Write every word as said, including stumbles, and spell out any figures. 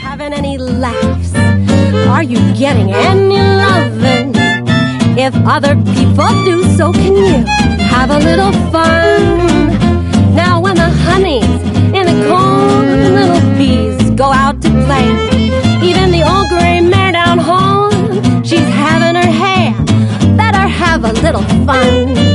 having any laughs? Are you getting any loving? If other people do, so can you have a little fun. Now when the honeys and the cold little bees go out to play, even the old gray mare down home, she's having her hay. Better have a little fun.